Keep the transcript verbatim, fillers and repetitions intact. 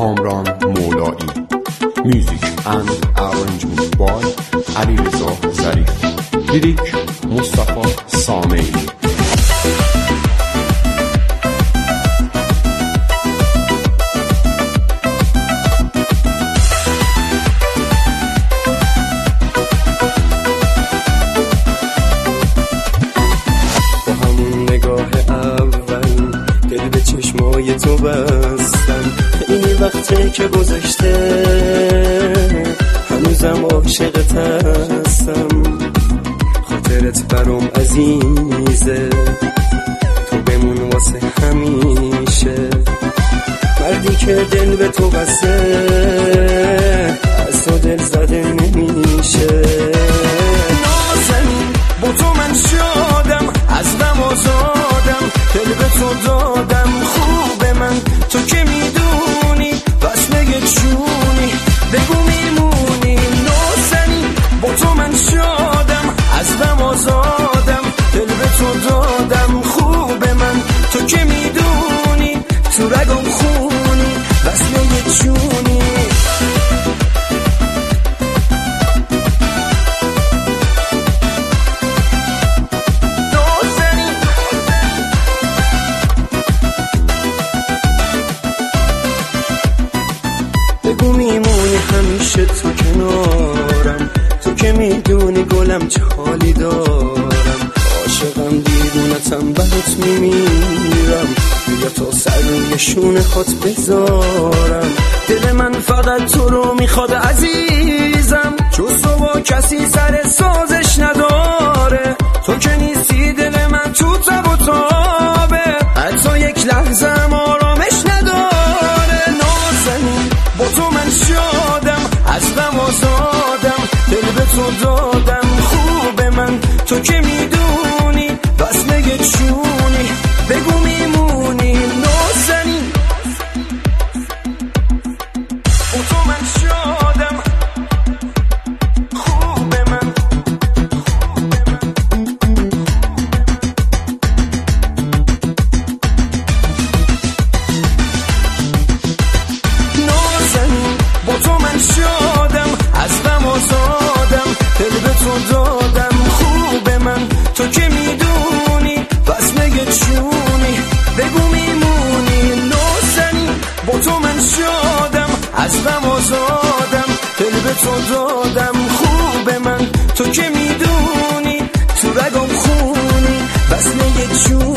کامران مولایی. Music and arrangement by علیرضا ظریف. لیریک مصطفی سامعی. چشمای تو بستم، خیلی وقته که گذشته، هنوزم عاشقت هستم. خاطرت برام عزیزه، تو بمون واسه همیشه. مردی که دل به تو بسته، از تو دل زده نمیشه. نازنین با تو من شدم، از غم آزادم، دل به تو دادم. خوبه من تو که میدونی، بس نگه چونی بگو میمونی. نازنین با تو من شدم، از غم آزادم، دل به تو دادم. خوبه من تو که میدونی، تو رگم خونی، بس نگه چونی. بگو میمونی همیشه تو کنارم، تو که میدونی گلم چه حالی دارم. عاشقم دیوونتم برات میمیرم، بیا تا سر روی شونه خات بذارم. دل من فقط تو رو میخواد عزیزم، جز تو با کسی سر سازش نداره. تو که نیستی دل من تو تب و تابه، حتی یک لحظه آرامش نداره. نازنین با تو من شدم، از غم آزادم، دل به تو دادم. خوبه من تو که میدونی، بس نگه چونی بگو میمونی. نازنین با تو من شدم، خوبه من. نازنین با تو من شدم، از غم آزادم، دل به تو دادم. خوبه من تو که میدونی، بس نگه چونی بگو میمونی. نازنین با تو من شدم، از غم آزادم، دل به تو دادم. خوبه من تو که میدونی، تو رگم خونی، بس نگه چونی.